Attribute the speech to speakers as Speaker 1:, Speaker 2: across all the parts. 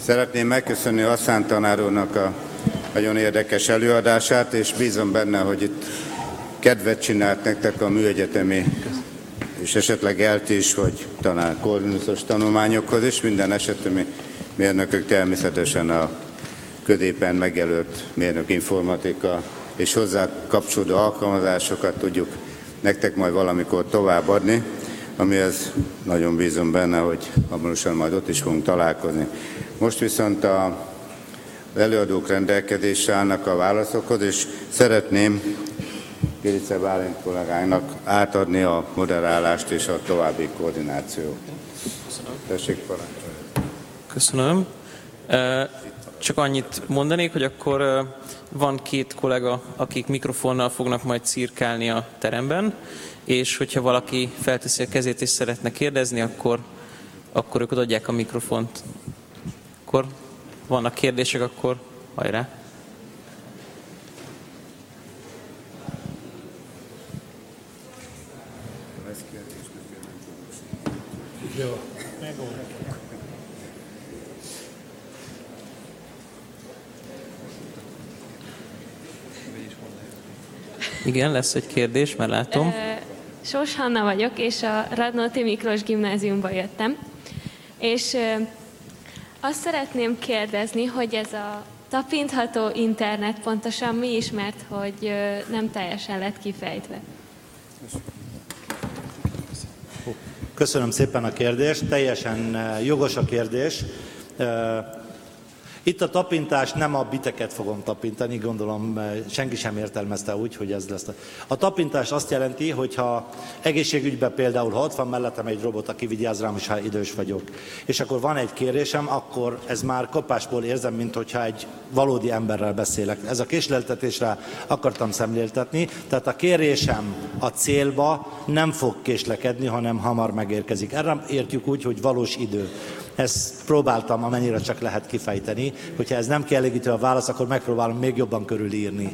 Speaker 1: Szeretném megköszönni Hasszán tanár úrnak a nagyon érdekes előadását, és bízom benne, hogy itt kedvet csinált nektek a műegyetemi, és esetleg ELTE is, hogy talán korvinuszos tanulmányokhoz, és minden esetemi mérnökök természetesen a középen megjelölt mérnök informatika és hozzá kapcsolódó alkalmazásokat tudjuk nektek majd valamikor továbbadni, amihez nagyon bízom benne, hogy hamarosan majd ott is fogunk találkozni. Most viszont az előadók rendelkezésre állnak a válaszokhoz, és szeretném Gérice Bálint kollégának átadni a moderálást és a további koordinációt. Tessék, parancsolni.
Speaker 2: Köszönöm. Csak annyit mondanék, hogy akkor van két kollega, akik mikrofonnal fognak majd cirkálni a teremben, és hogyha valaki felteszi a kezét és szeretne kérdezni, akkor ők adják a mikrofont. Akkor vannak kérdések, akkor hajrá!
Speaker 3: Jó, megoldjuk.
Speaker 2: Igen, lesz egy kérdés, mert látom.
Speaker 4: Sós Hanna vagyok, és a Radnóti Miklós gimnáziumba jöttem. És azt szeretném kérdezni, hogy ez a tapintható internet pontosan mi is, mert hogy nem teljesen lett kifejtve.
Speaker 5: Köszönöm szépen a kérdést, teljesen jogos a kérdés. Itt a tapintás, nem a biteket fogom tapintani, gondolom senki sem értelmezte úgy, hogy ez lesz. A tapintás azt jelenti, hogy ha egészségügyben például, ha ott van mellettem egy robot, aki vigyáz rám, és ha idős vagyok, és akkor van egy kérésem, akkor ez már kapásból érzem, mint hogyha egy valódi emberrel beszélek. Ez a késleltetésre akartam szemléltetni, tehát a kérésem a célba nem fog késlekedni, hanem hamar megérkezik. Erre értjük úgy, hogy valós idő. Ezt próbáltam, amennyire csak lehet kifejteni. Hogyha ez nem kielégítő a válasz, akkor megpróbálom még jobban körülírni.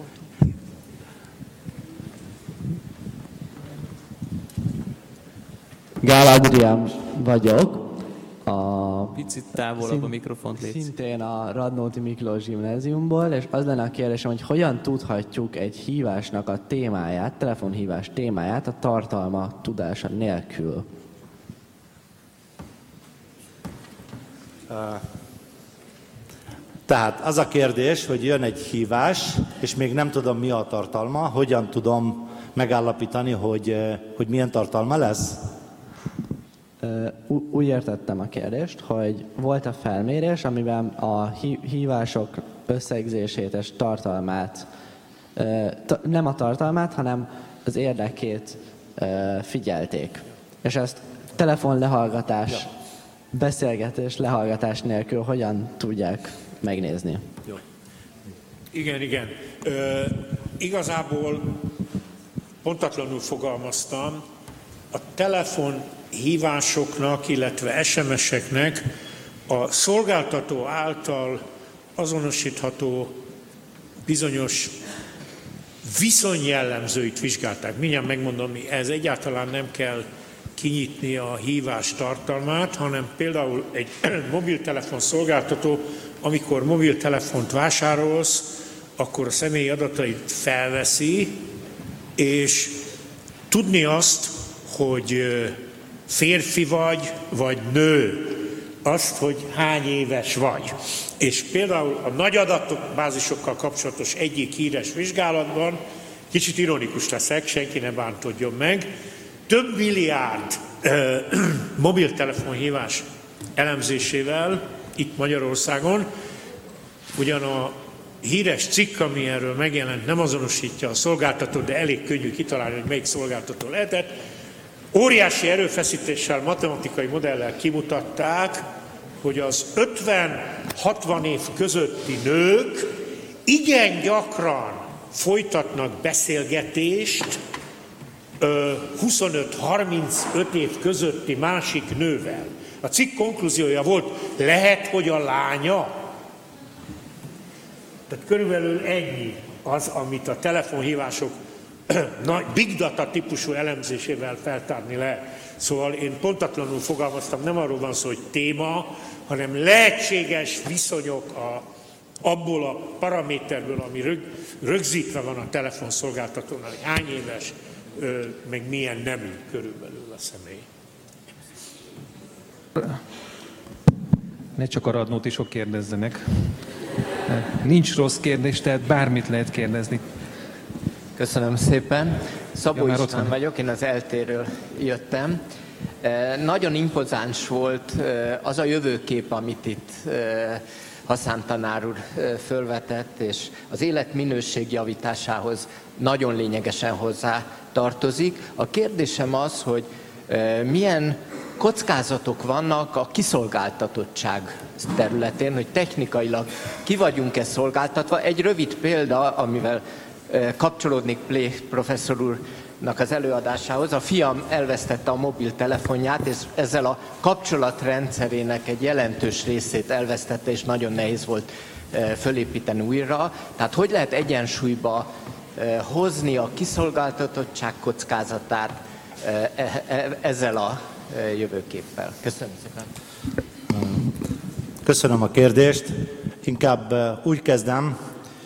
Speaker 6: Gál Adrián vagyok.
Speaker 2: Picit távolabb a mikrofont légy.
Speaker 6: Szintén a Radnóti Miklós gimnáziumból, és az lenne a kérdésem, hogy hogyan tudhatjuk egy hívásnak a témáját, telefonhívás témáját a tartalma tudása nélkül.
Speaker 5: Tehát az a kérdés, hogy jön egy hívás, és még nem tudom, mi a tartalma, hogyan tudom megállapítani, hogy milyen tartalma lesz?
Speaker 6: Úgy értettem a kérdést, hogy volt a felmérés, amiben a hívások összegzését és tartalmát, nem a tartalmát, hanem az érdekét figyelték. És ezt telefonlehallgatás, beszélgetés, lehallgatás nélkül hogyan tudják megnézni?
Speaker 5: Jó.
Speaker 3: Igen. Igazából pontatlanul fogalmaztam, a telefonhívásoknak, illetve SMS-eknek a szolgáltató által azonosítható bizonyos viszonyjellemzőit vizsgálták. Mindjárt megmondom, ez egyáltalán nem kell kinyitni a hívás tartalmát, hanem például egy mobiltelefon szolgáltató, amikor mobiltelefont vásárolsz, akkor a személyi adatait felveszi, és tudni azt, hogy férfi vagy nő, azt, hogy hány éves vagy. És például a nagy adatbázisokkal kapcsolatos egyik híres vizsgálatban, kicsit ironikus leszek, senki ne bántodjon meg, több milliárd mobiltelefonhívás elemzésével itt Magyarországon, ugyan a híres cikk, ami erről megjelent, nem azonosítja a szolgáltatót, de elég könnyű kitalálni, hogy melyik szolgáltató lehetett. Óriási erőfeszítéssel, matematikai modellel kimutatták, hogy az 50-60 év közötti nők igen gyakran folytatnak beszélgetést 25-35 év közötti másik nővel. A cikk konklúziója volt, lehet, hogy a lánya. Tehát körülbelül ennyi az, amit a telefonhívások big data típusú elemzésével feltárni lehet. Szóval én pontatlanul fogalmaztam, nem arról van szó, hogy téma, hanem lehetséges viszonyok abból a paraméterből, ami rögzítve van a telefonszolgáltatónál, hogy hány éves, meg milyen nemű körülbelül a személy.
Speaker 7: Ne csak a radnótisok kérdezzenek. Nincs rossz kérdés, tehát bármit lehet kérdezni.
Speaker 8: Köszönöm szépen. Szabó István vagyok, én az eltéről jöttem. Nagyon impozáns volt az a jövőkép, amit itt Haszán tanár úr fölvetett, és az életminőség javításához nagyon lényegesen hozzá tartozik. A kérdésem az, hogy milyen kockázatok vannak a kiszolgáltatottság területén, hogy technikailag ki vagyunk-e szolgáltatva. Egy rövid példa, amivel kapcsolódnék Plé professzor úrnak az előadásához. A fiam elvesztette a mobiltelefonját, és ezzel a kapcsolatrendszerének egy jelentős részét elvesztette, és nagyon nehéz volt fölépíteni újra. Tehát hogy lehet egyensúlyba hozni a kiszolgáltatottság kockázatát ezzel a jövőképpel? Köszönöm szépen.
Speaker 5: Köszönöm a kérdést. Inkább úgy kezdem,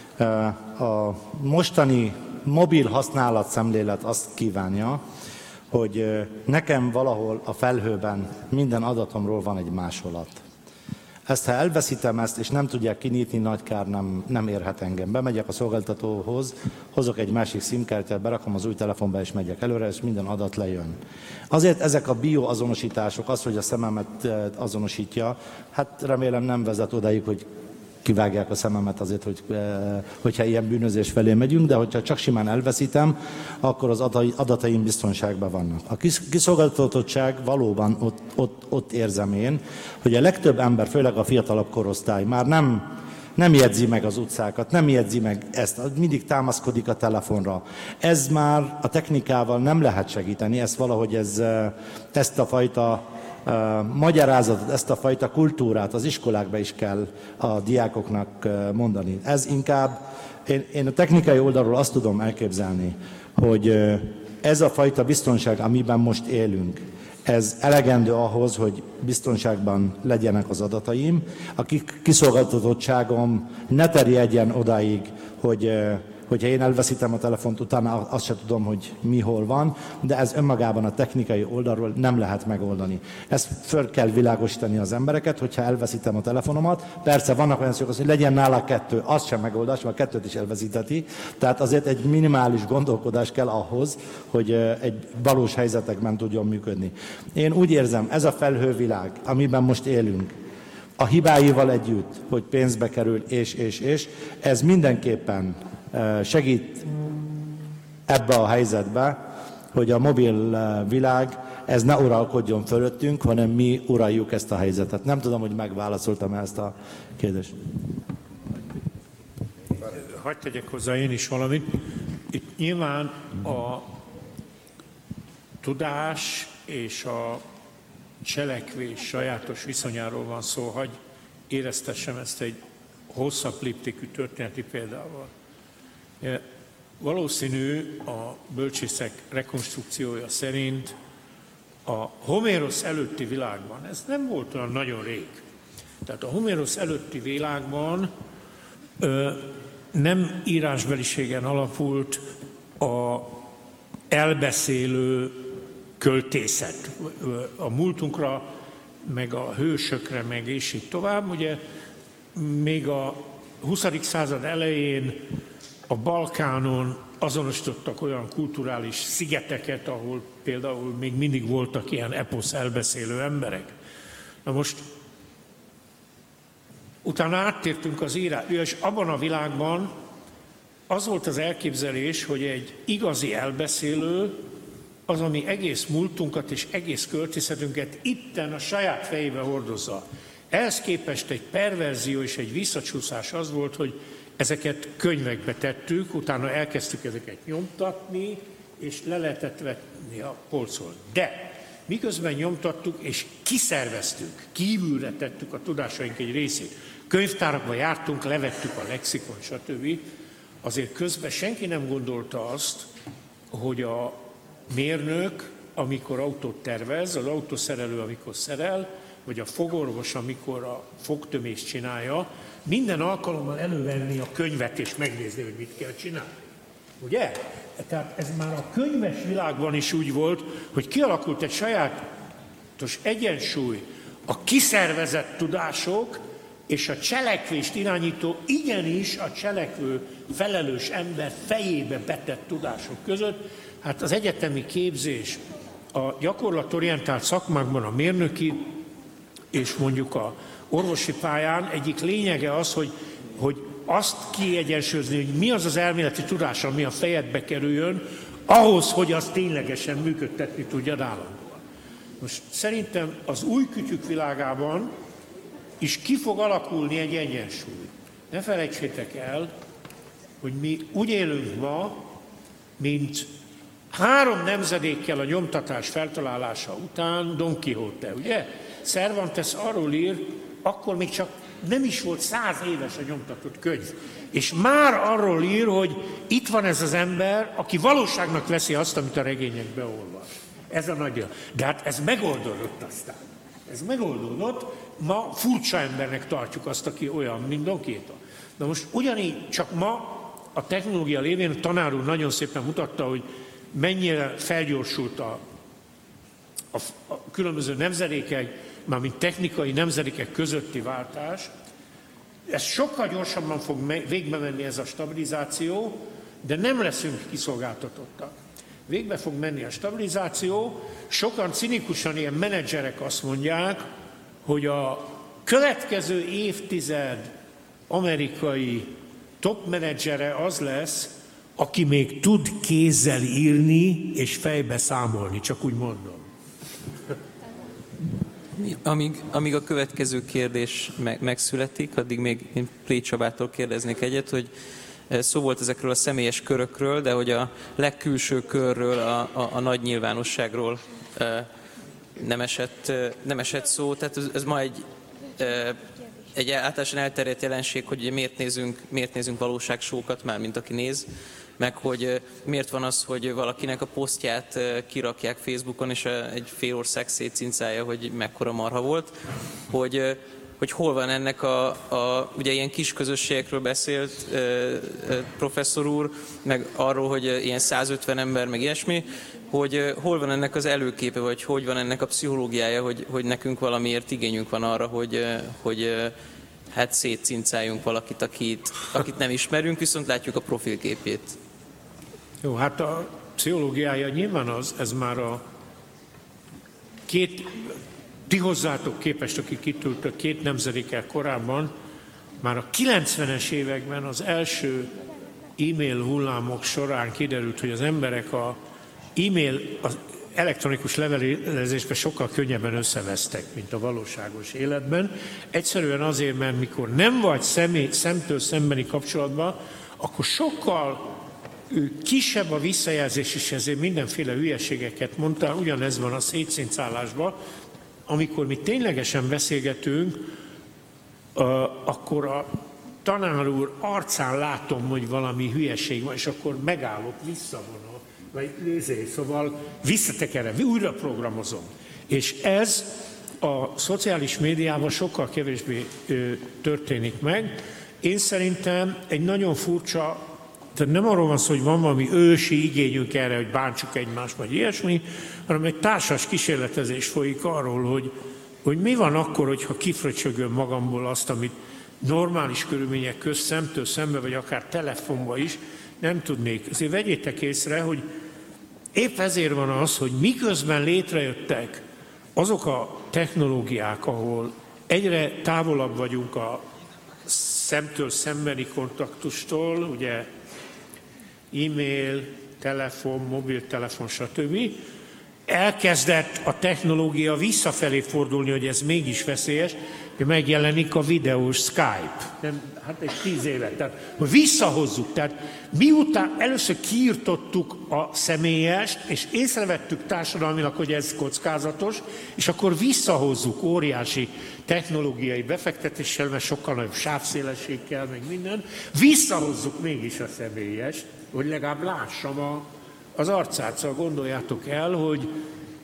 Speaker 5: a mostani mobil használatszemlélet azt kívánja, hogy nekem valahol a felhőben minden adatomról van egy másolat. Ezt, ha elveszítem ezt, és nem tudják kinyitni, nagy kár nem érhet engem. Bemegyek a szolgáltatóhoz, hozok egy másik SIM-kártyát, berakom az új telefonba, és megyek előre, és minden adat lejön. Azért ezek a bioazonosítások, az, hogy a szememet azonosítja, hát remélem nem vezet odáig, hogy kivágják a szememet azért, hogyha ilyen bűnözés felé megyünk, de hogyha csak simán elveszítem, akkor az adataim biztonságban vannak. A kiszolgáltatottság valóban ott érzem én, hogy a legtöbb ember, főleg a fiatalabb korosztály már nem jegyzi meg az utcákat, nem jegyzi meg ezt, mindig támaszkodik a telefonra. Ez már a technikával nem lehet segíteni, ezt valahogy ezt a fajta magyarázatot, ezt a fajta kultúrát az iskolákba is kell a diákoknak mondani. Ez inkább, én a technikai oldalról azt tudom elképzelni, hogy ez a fajta biztonság, amiben most élünk, ez elegendő ahhoz, hogy biztonságban legyenek az adataim, a kiszolgáltatottságom ne terjedjen odáig, hogyha én elveszítem a telefont, utána azt sem tudom, hogy mi hol van, de ez önmagában a technikai oldalról nem lehet megoldani. Ezt föl kell világosítani az embereket, hogyha elveszítem a telefonomat. Persze vannak olyan szokás, hogy legyen nála 2, az sem megoldás, mert 2 is elveszítheti. Tehát azért egy minimális gondolkodás kell ahhoz, hogy egy valós helyzetekben tudjon működni. Én úgy érzem, ez a felhővilág, amiben most élünk, a hibáival együtt, hogy pénzbe kerül, és, ez mindenképpen segít ebbe a helyzetbe, hogy a mobil világ ez ne uralkodjon fölöttünk, hanem mi uraljuk ezt a helyzetet. Nem tudom, hogy megválaszoltam ezt a kérdést.
Speaker 3: Hadd tegyek hozzá én is valamit. Itt nyilván a tudás és a cselekvés sajátos viszonyáról van szó, hogy éreztessem ezt egy hosszabb léptékű történeti példával. Valószínű a bölcsészek rekonstrukciója szerint a Homérosz előtti világban, ez nem volt olyan nagyon rég, tehát a Homérosz előtti világban nem írásbeliségen alapult a elbeszélő költészet. A múltunkra, meg a hősökre, meg és így tovább. Ugye még a 20. század elején a Balkánon azonosítottak olyan kulturális szigeteket, ahol például még mindig voltak ilyen eposz elbeszélő emberek. Na most utána áttértünk az írásra, és abban a világban az volt az elképzelés, hogy egy igazi elbeszélő az, ami egész múltunkat és egész költészetünket itten a saját fejébe hordozza. Ehhez képest egy perverzió és egy visszacsúszás az volt, hogy ezeket könyvekbe tettük, utána elkezdtük ezeket nyomtatni, és le lehetett vetni a polcról. De miközben nyomtattuk és kiszerveztük, kívülre tettük a tudásaink egy részét, könyvtárakba jártunk, levettük a lexikon, stb. Azért közben senki nem gondolta azt, hogy a mérnök amikor autót tervez, az autószerelő, amikor szerel, vagy a fogorvos, amikor a fogtömést csinálja, minden alkalommal elővenni a könyvet és megnézni, hogy mit kell csinálni. Ugye? Tehát ez már a könyves világban is úgy volt, hogy kialakult egy sajátos egyensúly a kiszervezett tudások és a cselekvést irányító, igenis a cselekvő, felelős ember fejébe betett tudások között. Hát az egyetemi képzés a gyakorlatorientált szakmákban, a mérnöki és mondjuk a orvosi pályán egyik lényege az, hogy azt kiegyensúlyozni, hogy mi az az elméleti tudás, ami a fejedbe kerüljön, ahhoz, hogy azt ténylegesen működtetni tudjad állandóan. Most szerintem az új kütyük világában is ki fog alakulni egy egyensúly. Ne felejtsétek el, hogy mi úgy élünk ma, mint 3 nemzedékkel a nyomtatás feltalálása után Don Quixote, ugye? Cervantes arról ír, akkor még csak nem is volt 100 éves a nyomtatott könyv. És már arról ír, hogy itt van ez az ember, aki valóságnak veszi azt, amit a regényekbe olvas. Ez a nagy. De hát ez megoldódott aztán. Ez megoldódott, ma furcsa embernek tartjuk azt, aki olyan, mint Don Quixote. Na most ugyanígy, csak ma a technológia lévén a tanár úr nagyon szépen mutatta, hogy mennyire felgyorsult a különböző nemzedékek, mármint technikai nemzedékek közötti váltás. Ez sokkal gyorsabban fog végbe menni ez a stabilizáció, de nem leszünk kiszolgáltatottak. Végbe fog menni a stabilizáció, sokan cinikusan ilyen menedzserek azt mondják, hogy a következő évtized amerikai top menedzsere az lesz, aki még tud kézzel írni és fejbe számolni, csak úgy mondom.
Speaker 2: Amíg a következő kérdés megszületik, addig még én Plé Csabától kérdeznék egyet, hogy szó volt ezekről a személyes körökről, de hogy a legkülső körről, a nagy nyilvánosságról nem esett szó. Tehát ez ma egy általánosan elterjedt jelenség, hogy miért nézünk valóságsókat, már mint aki néz, meg hogy miért van az, hogy valakinek a posztját kirakják Facebookon, és egy fél ország szétcincálja, hogy mekkora marha volt, hogy hol van ennek ugye ilyen kis közösségekről beszélt professzor úr, meg arról, hogy ilyen 150 ember, meg ilyesmi, hogy hol van ennek az előképe, vagy hogy van ennek a pszichológiája, hogy nekünk valamiért igényünk van arra, hogy hát szétcincáljunk valakit, akit nem ismerünk, viszont látjuk a profilképét.
Speaker 3: Jó, hát a pszichológiája nyilván ez már a ti hozzátok képest, akik itt ültök 2 nemzedékkel korábban, már a 90-es években az első e-mail hullámok során kiderült, hogy az emberek az elektronikus levelezésben sokkal könnyebben összevesztek, mint a valóságos életben. Egyszerűen azért, mert mikor nem vagy szemtől szembeni kapcsolatban, akkor sokkal kisebb a visszajelzés, és ezért mindenféle hülyeségeket mondtál, ugyanez van a szétcincálásban. Amikor mi ténylegesen beszélgetünk, akkor a tanár úr arcán látom, hogy valami hülyeség van, és akkor megállok, visszavonok, vagy szóval visszatekerem, újra programozom. És ez a szociális médiában sokkal kevésbé történik meg. Én szerintem egy nagyon furcsa, tehát nem arról van szó, hogy van valami ősi igényünk erre, hogy bántsuk egymást, vagy ilyesmi, hanem egy társas kísérletezés folyik arról, hogy mi van akkor, hogyha kifröcsögöm magamból azt, amit normális körülmények közt szemtől szembe, vagy akár telefonba is nem tudnék. Azért vegyétek észre, hogy épp ezért van az, hogy miközben létrejöttek azok a technológiák, ahol egyre távolabb vagyunk a szemtől szembeni kontaktustól, ugye e-mail, telefon, mobiltelefon, stb. Elkezdett a technológia visszafelé fordulni, hogy ez mégis veszélyes, hogy megjelenik a videós Skype. Hát egy 10 éve. Tehát, hogy visszahozzuk. Tehát miután először kiirtottuk a személyest, és észrevettük társadalmilag, hogy ez kockázatos, és akkor visszahozzuk óriási technológiai befektetéssel, mert sokkal nagyobb sávszélesség kell, meg minden, visszahozzuk mégis a személyest, hogy legalább lássam az arcát. Szóval gondoljátok el, hogy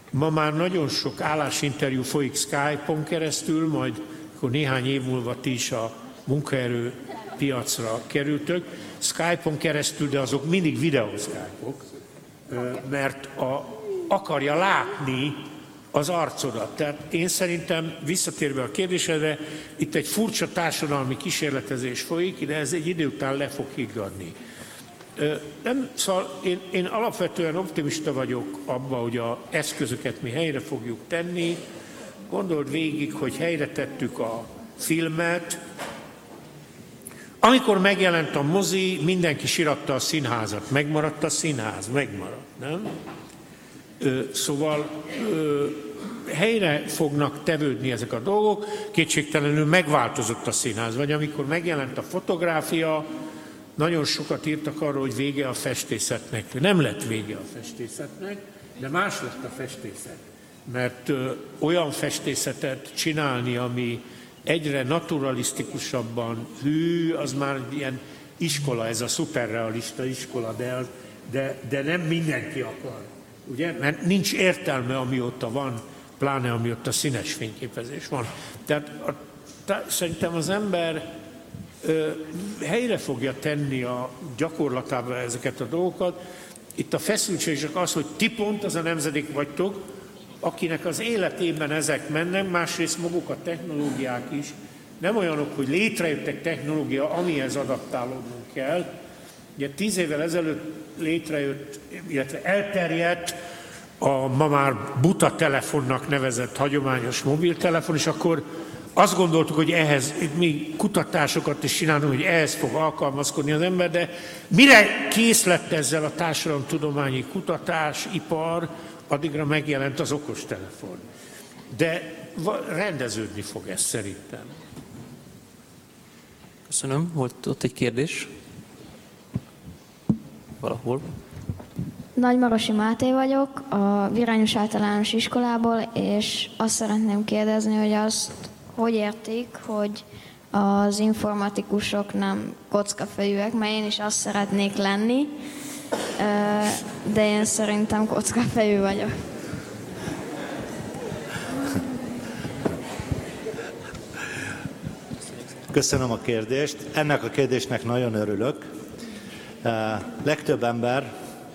Speaker 3: Ma már nagyon sok állásinterjú folyik Skype-on keresztül, majd akkor néhány év múlva ti is a munkaerő piacra kerültök. Skype-on keresztül, de azok mindig videószkájpok, mert akarja látni az arcodat. Tehát én szerintem, visszatérve a kérdésedre, itt egy furcsa társadalmi kísérletezés folyik, de ez egy idő után le fog higgadni. Szóval én alapvetően optimista vagyok abban, hogy az eszközöket mi helyre fogjuk tenni. Gondold végig, hogy helyre tettük a filmet. Amikor megjelent a mozi, mindenki síratta a színházat. Megmaradt a színház? Megmaradt, nem? Szóval helyre fognak tevődni ezek a dolgok, kétségtelenül megváltozott a színház. Vagy amikor megjelent a fotográfia, nagyon sokat írtak arról, hogy vége a festészetnek. Nem lett vége a festészetnek, de más lett a festészet. Mert olyan festészetet csinálni, ami egyre naturalisztikusabban az már ilyen iskola, ez a szuperrealista iskola, de nem mindenki akar. Ugye? Mert nincs értelme, amióta van, pláne amióta színes fényképezés van. Tehát szerintem az ember helyre fogja tenni a gyakorlatába ezeket a dolgokat. Itt a feszültség csak az, hogy ti pont az a nemzedék vagytok, akinek az életében ezek mennek, másrészt maguk a technológiák is nem olyanok, hogy létrejöttek technológia, amihez adaptálódnunk kell. Ugye 10 évvel ezelőtt létrejött, illetve elterjedt a ma már buta telefonnak nevezett hagyományos mobiltelefon, és akkor azt gondoltuk, hogy ehhez, mi kutatásokat is csinálunk, hogy ehhez fog alkalmazkodni az ember, de mire kész lett ezzel a társadalomtudományi kutatás, ipar, addigra megjelent az okostelefon. De rendeződni fog ez szerintem.
Speaker 2: Köszönöm. Volt ott egy kérdés? Valahol.
Speaker 9: Nagymarosi Máté vagyok, a Virányos Általános Iskolából, és azt szeretném kérdezni, hogy azt hogy értik, hogy az informatikusok nem kockafejűek, mert én is azt szeretnék lenni, de én szerintem kockafejű vagyok.
Speaker 5: Köszönöm a kérdést. Ennek a kérdésnek nagyon örülök. Legtöbb ember,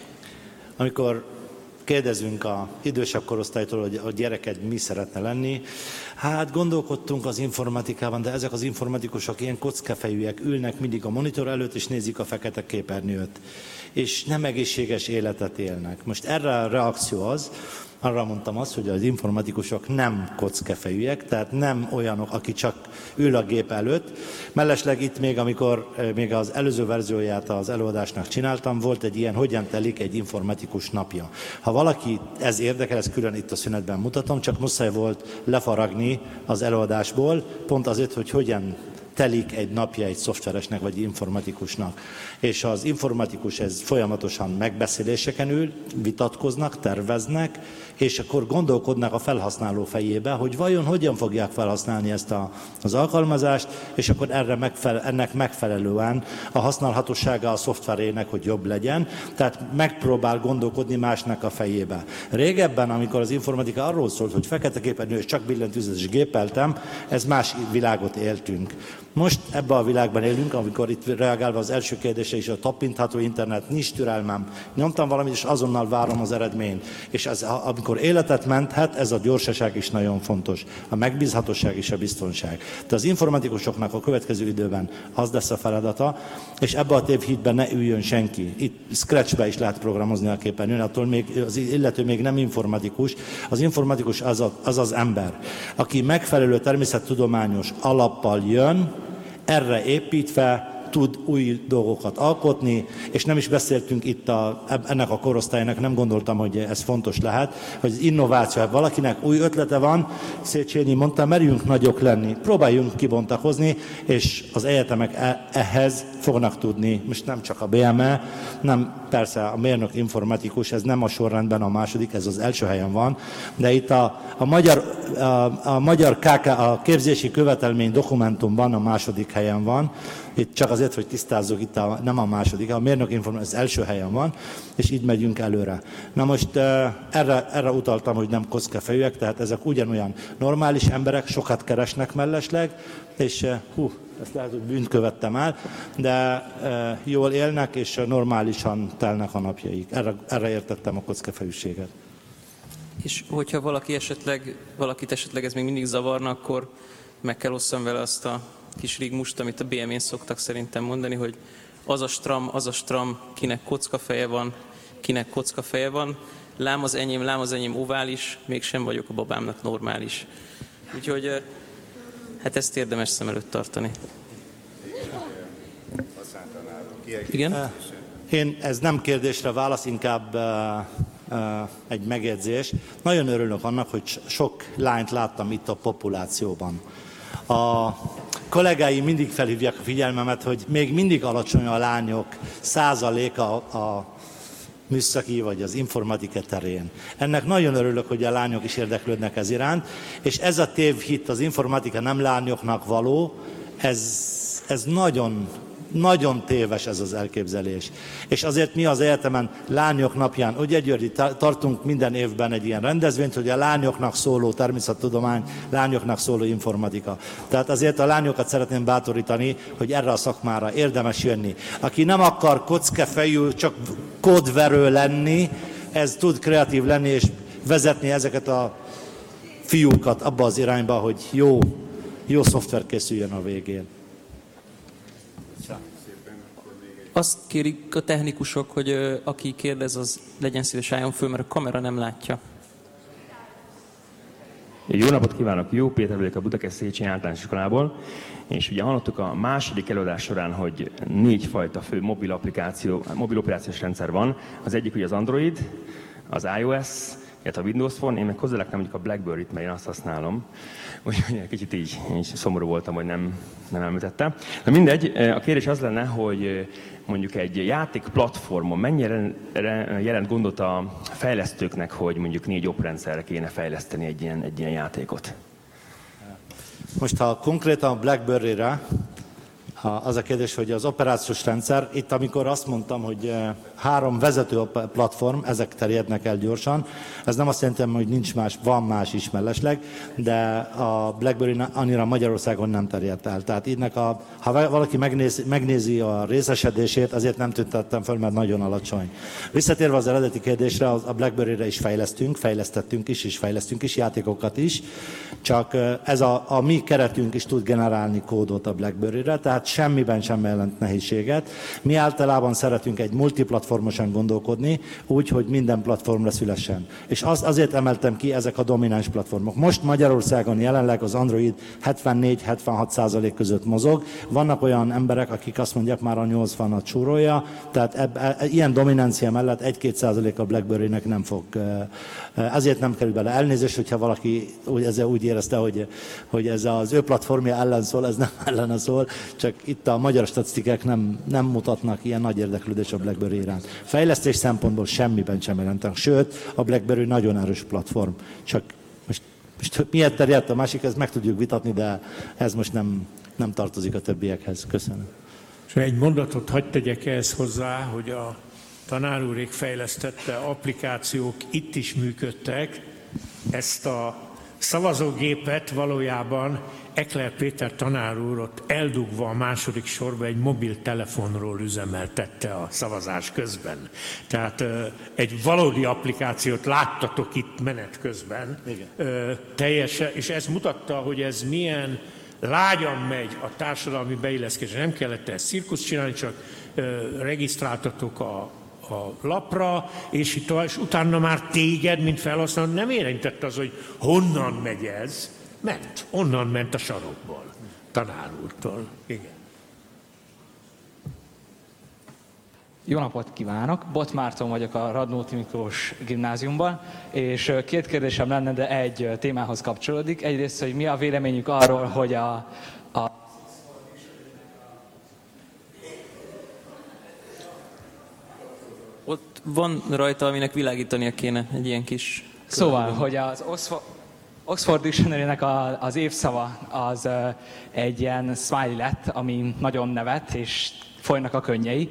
Speaker 5: amikor kérdezünk az idősebb korosztálytól, hogy a gyereked mi szeretne lenni, hát gondolkodtunk az informatikában, de ezek az informatikusok ilyen kockafejűek, ülnek mindig a monitor előtt, és nézik a fekete képernyőt, és nem egészséges életet élnek. Most erre a reakció az, arra mondtam azt, hogy az informatikusok nem kockafejűek, tehát nem olyanok, aki csak ül a gép előtt. Mellesleg itt még, amikor még az előző verzióját az előadásnak csináltam, volt egy ilyen, hogyan telik egy informatikus napja. Ha valaki ez érdekel, ezt külön itt a szünetben mutatom, csak muszáj volt lefaragni az előadásból, pont azért, hogy hogyan telik egy napja egy szoftveresnek vagy informatikusnak. És az informatikus ez folyamatosan megbeszéléseken ül, vitatkoznak, terveznek, és akkor gondolkodnak a felhasználó fejébe, hogy vajon hogyan fogják felhasználni ezt az alkalmazást, és akkor ennek megfelelően a használhatósága a szoftverének, hogy jobb legyen, tehát megpróbál gondolkodni másnak a fejébe. Régebben, amikor az informatika arról szólt, hogy fekete képernyő és csak billentyűzetes gépeltem, ez más világot éltünk. Most ebben a világban élünk, amikor itt reagálva az első kérdésre is a tapintható internet, nincs türelmem, nyomtam valamit, és azonnal várom az eredményt. És ez, amikor életet menthet, ez a gyorsaság is nagyon fontos. A megbízhatóság és a biztonság. De az informatikusoknak a következő időben az lesz a feladata, és ebbe a tévhitben ne üljön senki. Itt Scratchbe is lehet programozni a képernyőn, attól még az illető még nem informatikus. Az informatikus az az ember, aki megfelelő természettudományos alappal jön, erre építve tud új dolgokat alkotni, és nem is beszéltünk itt ennek a korosztálynak, nem gondoltam, hogy ez fontos lehet, hogy az innováció, ha valakinek új ötlete van, Széchenyi mondta, merjünk nagyok lenni, próbáljunk kibontakozni, és az egyetemek ehhez fognak tudni, most nem csak a BME, nem persze a mérnök informatikus, ez nem a sorrendben a második, ez az első helyen van, de itt a magyar KK, a képzési követelmény dokumentumban a második helyen van, Itt csak azért, hogy tisztázzuk, itt nem a második, a mérnök információ az első helyen van, és így megyünk előre. Na most erre utaltam, hogy nem kockafejűek, tehát ezek ugyanolyan normális emberek, sokat keresnek mellesleg, és ezt lehet, hogy bűnt követtem el, de jól élnek, és normálisan telnek a napjaik. Erre értettem a kockafejűséget.
Speaker 2: És hogyha valakit esetleg ez még mindig zavarna, akkor meg kell osszam vele azt a kis rigmust, amit a BM-én szoktak szerintem mondani, hogy az a stram, kinek kockafeje van, lám az enyém ovális, mégsem vagyok a babámnak normális. Úgyhogy hát ezt érdemes szem előtt tartani. Igen?
Speaker 5: Ez nem kérdésre válasz, inkább egy megjegyzés. Nagyon örülök annak, hogy sok lányt láttam itt a populációban. A kollégáim mindig felhívják a figyelmemet, hogy még mindig alacsony a lányok százaléka a műszaki vagy az informatika terén. Ennek nagyon örülök, hogy a lányok is érdeklődnek ez iránt, és ez a tévhit, az informatika nem lányoknak való, ez nagyon téves ez az elképzelés. És azért mi az egyetemen Lányok napján, ugye Györgyi, tartunk minden évben egy ilyen rendezvényt, hogy a lányoknak szóló természettudomány, lányoknak szóló informatika. Tehát azért a lányokat szeretném bátorítani, hogy erre a szakmára érdemes jönni. Aki nem akar kockafejű, csak kódverő lenni, ez tud kreatív lenni és vezetni ezeket a fiúkat abba az irányba, hogy jó szoftver készüljön a végén.
Speaker 2: Azt kérik a technikusok, hogy aki kérdez, az legyen szíves álljon föl, mert a kamera nem látja.
Speaker 10: Jó napot kívánok! Jó Péter vagyok a Budakesz Széchenyi Általános Iskolából, és ugye hallottuk a második előadás során, hogy 4 fajta fő mobil operációs rendszer van. Az egyik ugye az Android, az iOS, illetve a Windows Phone, én meg hozzáraknám mondjuk a BlackBerry-t, mert én azt használom. Úgyhogy kicsit így szomorú voltam, hogy nem említettem. De mindegy, a kérdés az lenne, hogy mondjuk egy játékplatformon mennyire jelent gondot a fejlesztőknek, hogy mondjuk 4 oprendszerre kéne fejleszteni egy ilyen játékot?
Speaker 5: Most ha konkrétan a BlackBerry-re, az a kérdés, hogy az operációs rendszer, itt amikor azt mondtam, hogy 3 vezető platform, ezek terjednek el gyorsan, ez nem azt jelenti, hogy nincs más, van más is mellesleg, de a BlackBerry annyira Magyarországon nem terjedt el. Tehát idnek ha valaki megnézi a részesedését, azért nem tüntettem fel, mert nagyon alacsony. Visszatérve az eredeti kérdésre, a BlackBerry-re is fejlesztettünk is játékokat is, csak ez a mi keretünk is tud generálni kódot a BlackBerry-re, tehát semmiben sem jelent nehézséget. Mi általában szeretünk egy multiplatformosan gondolkodni, úgy, hogy minden platformra szülessen. És azért emeltem ki ezek a domináns platformok. Most Magyarországon jelenleg az Android 74-76% között mozog. Vannak olyan emberek, akik azt mondják, már a 80-at súrolja, tehát ilyen dominancia mellett 1-2% a BlackBerry-nek nem fog. Ezért nem kerül bele. Elnézést, hogyha valaki ezzel úgy érezte, hogy ez az ő platformja ellen szól, ez nem ellene szól, csak itt a magyar statisztikák nem mutatnak ilyen nagy érdeklődés a BlackBerry iránt. Fejlesztés szempontból semmiben sem jelentenek. Sőt, a BlackBerry nagyon erős platform. Csak most miért terjedt a másik, ezt meg tudjuk vitatni, de ez most nem tartozik a többiekhez. Köszönöm.
Speaker 3: És egy mondatot hadd tegyek ehhez hozzá, hogy a tanár úrék fejlesztette applikációk itt is működtek. Ezt a szavazógépet valójában Ekler Péter tanár úr ott eldugva a második sorba egy mobiltelefonról üzemeltette a szavazás közben. Tehát egy valódi applikációt láttatok itt menet közben. Teljesen, és ez mutatta, hogy ez milyen lágyan megy a társadalmi beilleszkedés. Nem kellett ezt cirkuszt csinálni, csak regisztráltatok a lapra, és itt tovább, és utána már téged, mint felhasználó, nem érintett az, hogy honnan megy ez. Onnan ment a sarokból, tanár úrtól. Igen.
Speaker 11: Jó napot kívánok! Bot Márton vagyok a Radnóti Miklós Gimnáziumban, és 2 kérdésem lenne, de egy témához kapcsolódik. Egyrészt, hogy mi a véleményük arról, hogy
Speaker 2: Ott van rajta, aminek világítania kéne egy ilyen kis...
Speaker 11: Szóval, hogy az Oxford Dictionary-nek az évszava az egy ilyen smiley lett, ami nagyon nevet, és folynak a könnyei.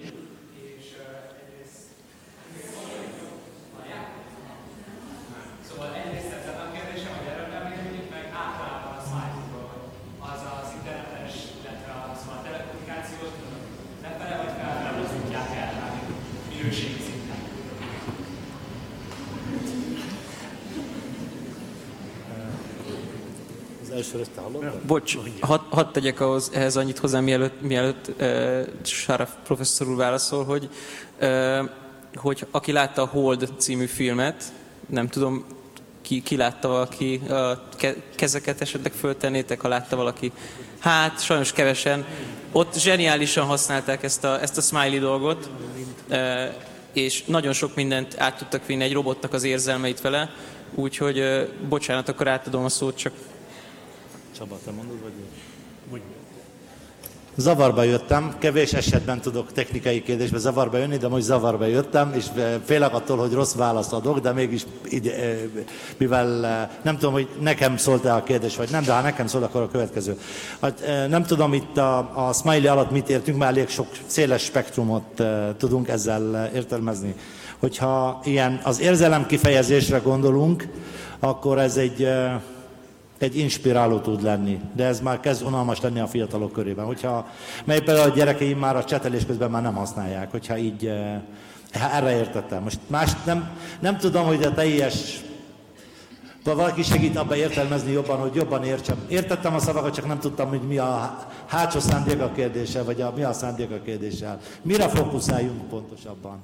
Speaker 2: Bocs, hadd tegyek ehhez annyit hozzá, mielőtt Sharaf professzor úr válaszol, hogy aki látta a Hold című filmet, nem tudom, ki látta valaki, a kezeket esetleg föltennétek, ha látta valaki. Hát, sajnos kevesen. Ott zseniálisan használták ezt a smiley dolgot, és nagyon sok mindent át tudtak vinni egy robotnak az érzelmeit vele, úgyhogy bocsánat, akkor átadom a szót, csak...
Speaker 5: Csaba, te mondod, vagy? Zavarba jöttem, kevés esetben tudok technikai kérdésbe zavarba jönni, de most zavarba jöttem, és félek attól, hogy rossz választ adok, de mégis, mivel nem tudom, hogy nekem szólt-e a kérdés, vagy nem, de ha nekem szól, akkor a következő. Nem tudom itt a smiley alatt mit értünk, mert elég sok széles spektrumot tudunk ezzel értelmezni. Hogyha ilyen az érzelem kifejezésre gondolunk, akkor ez egy inspiráló tud lenni, de ez már kezd unalmas lenni a fiatalok körében. Mely például a gyerekeim már a csetelés közben már nem használják, hogyha így, erre értettem. Most más nem tudom, hogy a teljes, valaki segít abba értelmezni jobban, hogy jobban értsem. Értettem a szavakat, csak nem tudtam, hogy mi a hátsó szándék a kérdése, vagy mi a szándék a kérdéssel. Mire fókuszáljunk pontosabban?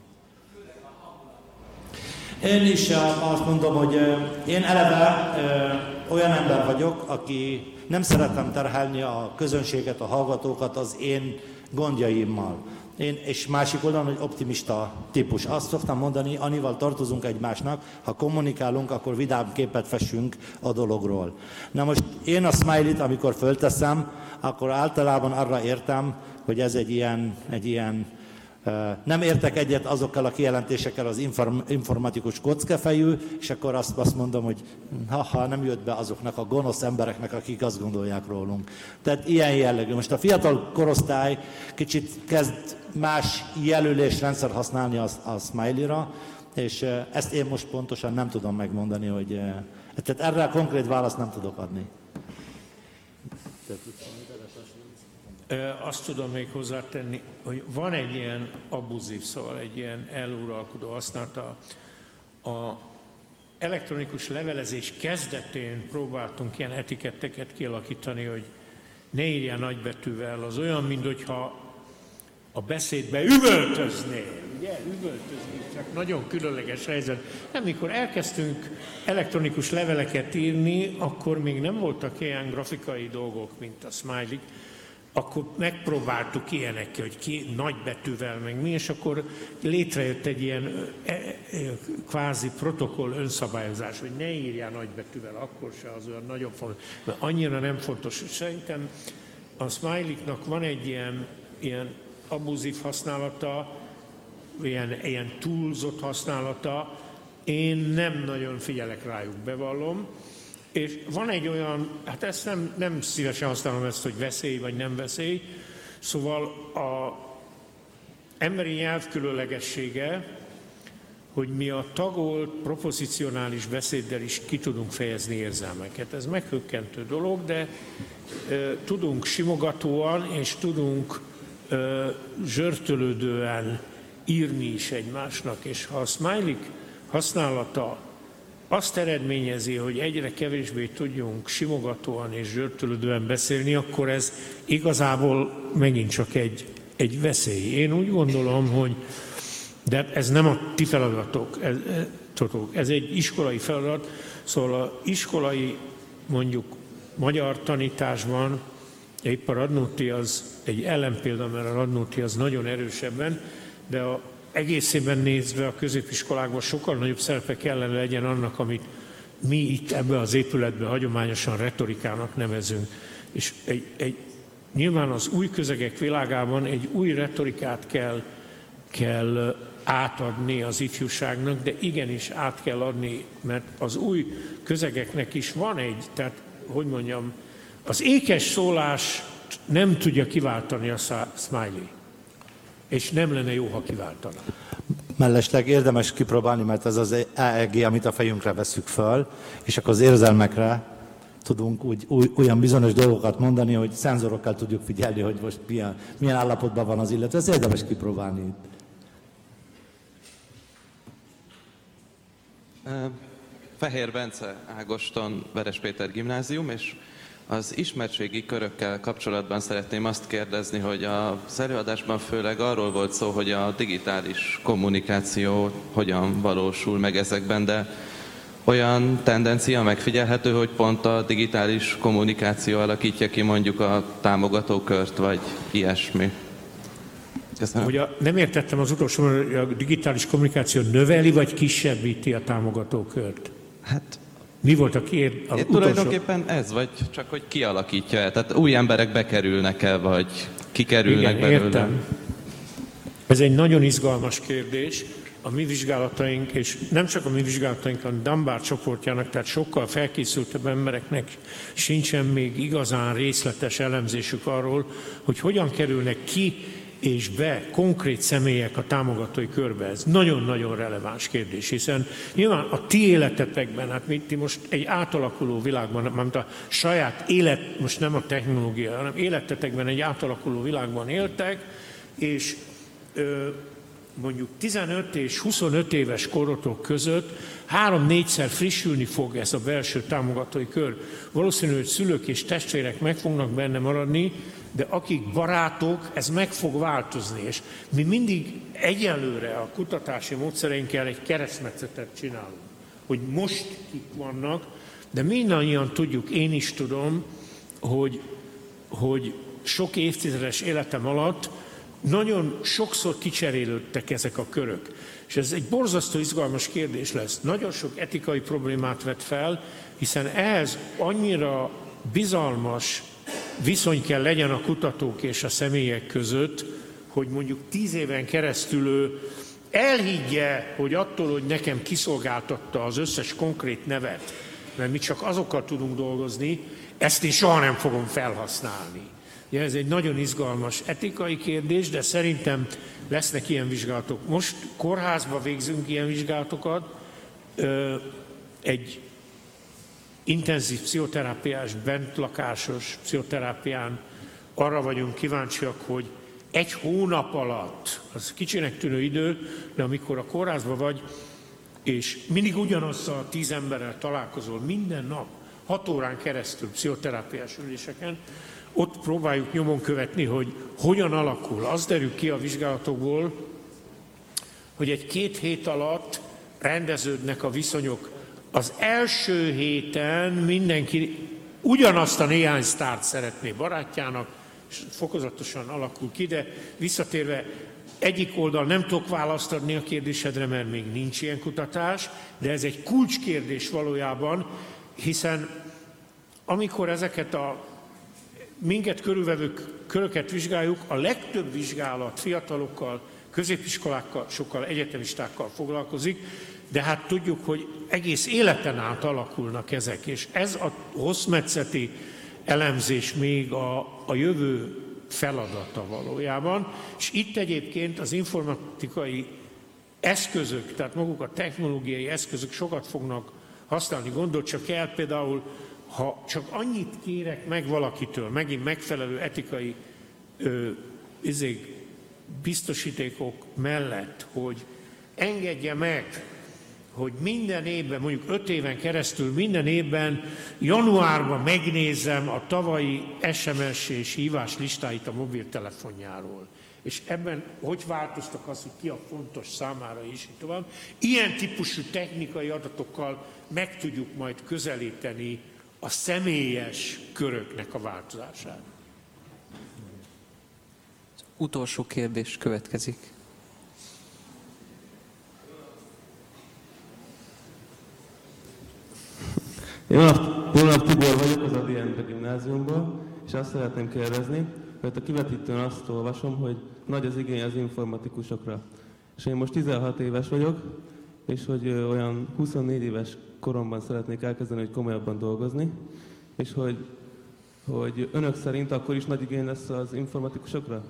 Speaker 5: Én is azt mondom, hogy én eleve olyan ember vagyok, aki nem szeretem terhelni a közönséget, a hallgatókat az én gondjaimmal. És másik oldalon, hogy optimista típus. Azt szoktam mondani, Anival tartozunk egymásnak, ha kommunikálunk, akkor vidám képet fessünk a dologról. Na most én a smiley-t, amikor fölteszem, akkor általában arra értem, hogy ez egy ilyen nem értek egyet azokkal a kijelentésekkel az informatikus kockafejű, és akkor azt mondom, hogy ha nem jött be azoknak a gonosz embereknek, akik azt gondolják rólunk. Tehát ilyen jellegű. Most a fiatal korosztály kicsit kezd más jelölésrendszer használni a smiley-ra, és ezt én most pontosan nem tudom megmondani, hogy... Tehát erre a konkrét választ nem tudok adni.
Speaker 3: Azt tudom még hozzátenni, hogy van egy ilyen abuzív, szóval egy ilyen eluralkodó használata. A elektronikus levelezés kezdetén próbáltunk ilyen etiketteket kialakítani, hogy ne írjál nagybetűvel, az olyan, minthogyha a beszédbe üvöltöznél, ugye, üvöltözni, csak nagyon különleges helyzet. Amikor elkezdtünk elektronikus leveleket írni, akkor még nem voltak ilyen grafikai dolgok, mint a smiley, akkor megpróbáltuk ilyenekkel, hogy ki nagybetűvel, meg mi, és akkor létrejött egy ilyen kvázi protokoll önszabályozás, hogy ne írjál nagybetűvel, akkor se, az olyan nagyon fontos, mert annyira nem fontos. Szerintem a smiley-knak van egy ilyen abuzív használata, ilyen túlzott használata, én nem nagyon figyelek rájuk, bevallom. És van egy olyan, hát ezt nem szívesen használom ezt, hogy veszély vagy nem veszély, szóval az emberi nyelv különlegessége, hogy mi a tagolt, propozicionális beszéddel is ki tudunk fejezni érzelmeket. Ez meghökkentő dolog, de tudunk simogatóan és tudunk zsörtölődően írni is egymásnak, és ha a smiley használata azt eredményezi, hogy egyre kevésbé tudjunk simogatóan és zsörtölődően beszélni, akkor ez igazából megint csak egy veszély. Én úgy gondolom, hogy de ez nem a ti feladatok, ez egy iskolai feladat, szóval az iskolai, mondjuk magyar tanításban épp a Radnóti az egy ellenpélda, mert a Radnóti az nagyon erősebben, de egészében nézve a középiskolákban sokkal nagyobb szerepe kellene legyen annak, amit mi itt ebben az épületben hagyományosan retorikának nevezünk. És nyilván az új közegek világában egy új retorikát kell átadni az ifjúságnak, de igenis át kell adni, mert az új közegeknek is van egy, tehát hogy mondjam, az ékes szólás nem tudja kiváltani a smiley, és nem lenne jó, ha kiváltana.
Speaker 5: Mellesleg érdemes kipróbálni, mert ez az EEG, amit a fejünkre veszük föl, és akkor az érzelmekre tudunk olyan bizonyos dolgokat mondani, hogy szenzorokkal tudjuk figyelni, hogy most milyen állapotban van az illető. Ez érdemes kipróbálni itt.
Speaker 12: Fehér Bence Ágoston, Veres Péter Gimnázium, és az ismertségi körökkel kapcsolatban szeretném azt kérdezni, hogy az előadásban főleg arról volt szó, hogy a digitális kommunikáció hogyan valósul meg ezekben, de olyan tendencia megfigyelhető, hogy pont a digitális kommunikáció alakítja ki mondjuk a támogatókört, vagy ilyesmi.
Speaker 3: Köszönöm. Nem értettem az utolsó, hogy a digitális kommunikáció növeli, vagy kisebbíti a támogatókört?
Speaker 12: Hát
Speaker 3: mi volt a
Speaker 12: tulajdonképpen ez, vagy csak hogy kialakítja-e? Tehát új emberek bekerülnek-e, vagy kikerülnek
Speaker 3: igen,
Speaker 12: belőle?
Speaker 3: Értem. Ez egy nagyon izgalmas kérdés. A mi vizsgálataink, és nem csak a mi vizsgálataink, hanem Dunbar csoportjának, tehát sokkal felkészültebb embereknek sincsen még igazán részletes elemzésük arról, hogy hogyan kerülnek ki és be konkrét személyek a támogatói körbe. Ez nagyon-nagyon releváns kérdés, hiszen nyilván a ti életetekben, hát ti most egy átalakuló világban, mert a saját élet, most nem a technológia, hanem életetekben egy átalakuló világban éltek, és mondjuk 15 és 25 éves korotok között 3-4-szer frissülni fog ez a belső támogatói kör. Valószínű, hogy szülők és testvérek meg fognak benne maradni, de akik barátok, ez meg fog változni. És mi mindig egyelőre a kutatási módszereinkkel egy keresztmetszetet csinálunk, hogy most kik vannak, de mindannyian tudjuk, én is tudom, hogy sok évtizedes életem alatt nagyon sokszor kicserélődtek ezek a körök. És ez egy borzasztó izgalmas kérdés lesz. Nagyon sok etikai problémát vet fel, hiszen ehhez annyira bizalmas viszony kell legyen a kutatók és a személyek között, hogy mondjuk 10 éven keresztül ő elhiggye, hogy attól, hogy nekem kiszolgáltatta az összes konkrét nevet, mert mi csak azokkal tudunk dolgozni, ezt én soha nem fogom felhasználni. Ja, ez egy nagyon izgalmas etikai kérdés, de szerintem lesznek ilyen vizsgálatok. Most kórházba végzünk ilyen vizsgálatokat, egy intenzív pszichoterápiás, bentlakásos pszichoterápián arra vagyunk kíváncsiak, hogy 1 hónap alatt, az kicsinek tűnő idő, de amikor a kórházba vagy, és mindig ugyanazzal 10 emberrel találkozol minden nap, 6 órán keresztül pszichoterápiás üléseken, ott próbáljuk nyomon követni, hogy hogyan alakul. Az derül ki a vizsgálatokból, hogy egy 2 hét alatt rendeződnek a viszonyok. Az első héten mindenki ugyanazt a néhány sztárt szeretné barátjának, és fokozatosan alakul ki, de visszatérve egyik oldal nem tudok választ adni a kérdésedre, mert még nincs ilyen kutatás, de ez egy kulcskérdés valójában, hiszen amikor ezeket a minket körülvevő köröket vizsgáljuk, a legtöbb vizsgálat fiatalokkal, középiskolákkal, sokkal egyetemistákkal foglalkozik, de hát tudjuk, hogy egész életen át alakulnak ezek, és ez a hosszmetszeti elemzés még a jövő feladata valójában, és itt egyébként az informatikai eszközök, tehát maguk a technológiai eszközök sokat fognak használni. Gondolt csak el például, ha csak annyit kérek meg valakitől, megint megfelelő etikai biztosítékok mellett, hogy engedje meg, hogy minden évben, mondjuk 5 éven keresztül minden évben januárban megnézem a tavalyi SMS és hívás listáit a mobiltelefonjáról. És ebben hogy változtak az, hogy ki a fontos számára is, így tovább. Ilyen típusú technikai adatokkal meg tudjuk majd közelíteni a személyes köröknek a változását.
Speaker 2: Utolsó kérdés következik.
Speaker 13: Jó nap, Tibor vagyok az Adi Endre Gimnáziumból, és azt szeretném kérdezni, hogy a kivetítőn azt olvasom, hogy nagy az igény az informatikusokra. És én most 16 éves vagyok, és hogy olyan 24 éves koromban szeretnék elkezdeni, hogy komolyabban dolgozni, és hogy önök szerint akkor is nagy igény lesz az informatikusokra?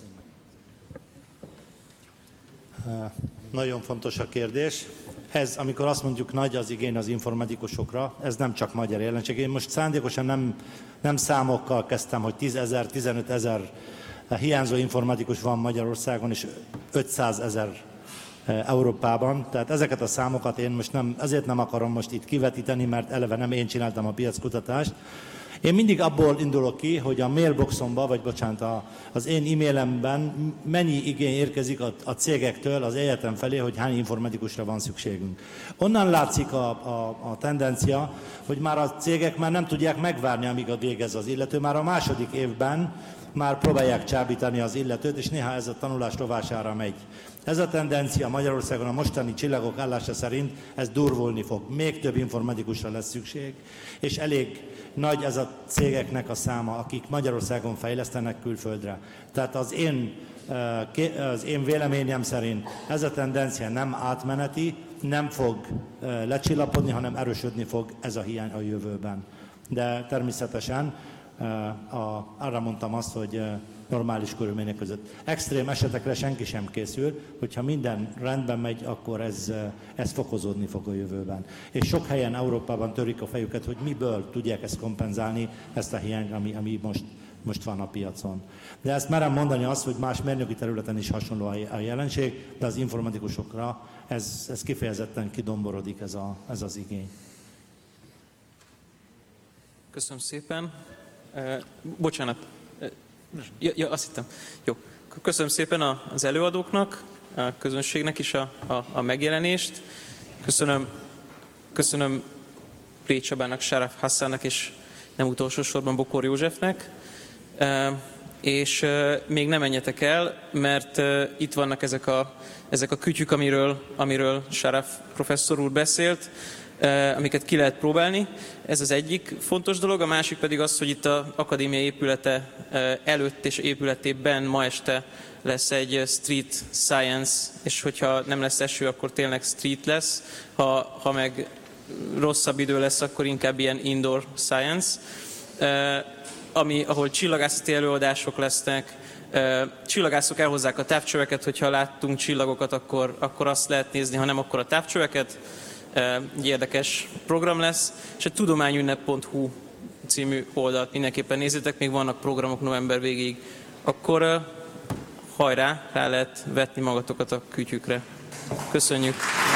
Speaker 5: Nagyon fontos a kérdés. Ez, amikor azt mondjuk nagy az igény az informatikusokra, ez nem csak magyar jelenség. Én most szándékosan nem számokkal kezdtem, hogy 10 000, 15 000 hiányzó informatikus van Magyarországon, és 500 000 Európában. Tehát ezeket a számokat én most ezért nem akarom most itt kivetíteni, mert eleve nem én csináltam a piackutatást. Én mindig abból indulok ki, hogy a mailboxomba, vagy bocsánat, az én e-mailemben mennyi igény érkezik a cégektől az egyetem felé, hogy hány informatikusra van szükségünk. Onnan látszik a tendencia, hogy már a cégek már nem tudják megvárni, amíg a végez az illető. Már a második évben már próbálják csábítani az illetőt, és néha ez a tanulás rovására megy. Ez a tendencia Magyarországon a mostani csillagok állása szerint ez durvulni fog. Még több informatikusra lesz szükség, és elég nagy ez a cégeknek a száma, akik Magyarországon fejlesztenek külföldre. Tehát az én véleményem szerint ez a tendencia nem átmeneti, nem fog lecsillapodni, hanem erősödni fog ez a hiány a jövőben. De természetesen arra mondtam azt, hogy normális körülmények között. Extrém esetekre senki sem készül, hogyha minden rendben megy, akkor ez fokozódni fog a jövőben. És sok helyen Európában törik a fejüket, hogy miből tudják ezt kompenzálni, ezt a hiányt, ami most van a piacon. De ezt merem mondani azt, hogy más mérnöki területen is hasonló a jelenség, de az informatikusokra ez kifejezetten kidomborodik ez az igény.
Speaker 2: Köszönöm szépen. Bocsánat. Ja, azt hittem. Jó. Köszönöm szépen az előadóknak, a közönségnek is a megjelenést. Köszönöm Pré Csabának, Sáraf Hasszánnak és nem utolsó sorban Bokor Józsefnek. És még nem menjetek el, mert itt vannak ezek a kütyük, amiről Sáraf professzor úr beszélt, amiket ki lehet próbálni. Ez az egyik fontos dolog, a másik pedig az, hogy itt az akadémia épülete előtt és épületében ma este lesz egy street science, és hogyha nem lesz eső, akkor tényleg street lesz, ha meg rosszabb idő lesz, akkor inkább ilyen indoor science, ahol csillagászati előadások lesznek, csillagászok elhozzák a távcsöveket, hogyha láttunk csillagokat, akkor azt lehet nézni, ha nem, akkor a távcsöveket. Egy érdekes program lesz, és a tudományünnep.hu című oldalt mindenképpen nézzétek, még vannak programok november végéig. Akkor hajrá, rá lehet vetni magatokat a kütyükre. Köszönjük!